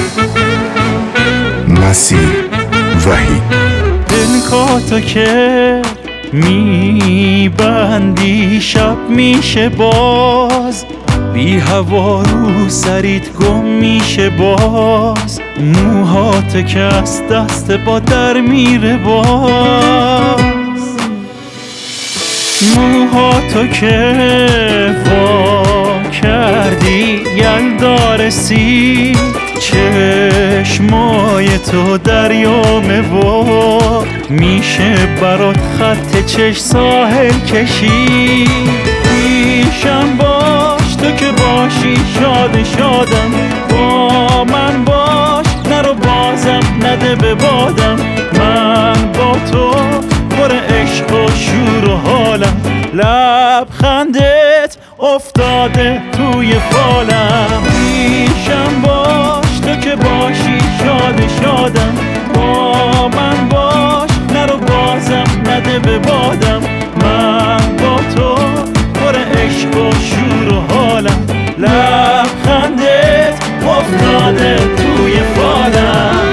مسیح وحید. دلکاتو که میبندی شب میشه باز، بی هوا رو سریت گم میشه باز، موهات که از دست با در میره باز، موهاتو که وا کردی یلدا رسید، چشمای تو دریامه و میشه برات خط چشم ساحل کشید. پیشم باش تو که باشی شاد شادم، با من باش نرو بازم نده به بادم، من با تو پر عشق و شور و حالم، لبخندت افتاده توی فالم. پیشم باش تو که باشی شاد شادم، با من باش نرو بازم نده به بادم، من با تو پر عشق و شور و حالم، لبخندت افتاده توی فالم.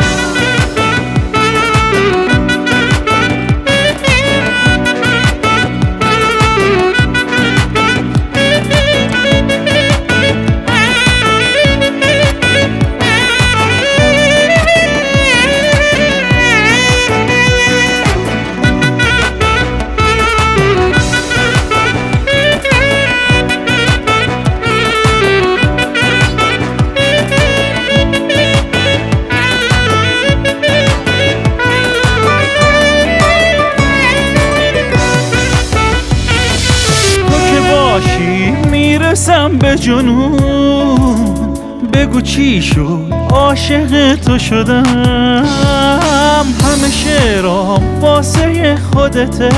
میرسم به جنون، بگو چی شد عاشق تو شدم، همه شعرام واسه خودته،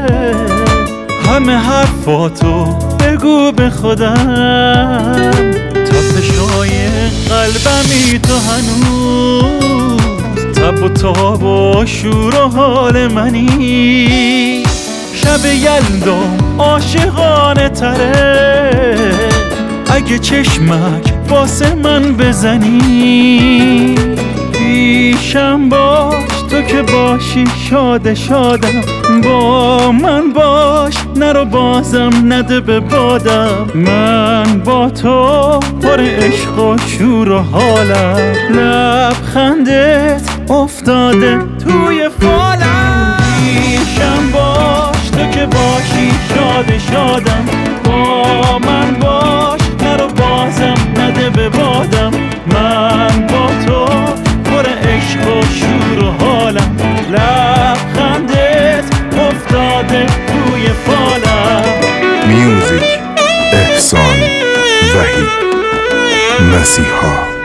همه حرفاتو بگو به خودم، تپشای قلبمی تو هنوز تب و تاب و شور و حال منی، شب یلدام عاشقانه تره، اگه چشمک واسه من بزنی. پیشم باش تو که باشی شاد شادم، با من باش نرو بازم نده به بادم، من با تو پر عشق و شور و حالم، لبخندت افتاده توی فالم. پیشم باش تو که باشی شاد شادم، با من باش نرو بازم نده به بادم، من با تو پر عشق و شور و حالم، لبخندت افتاده توی فالم. میوزیک احسان وحید مسیحا.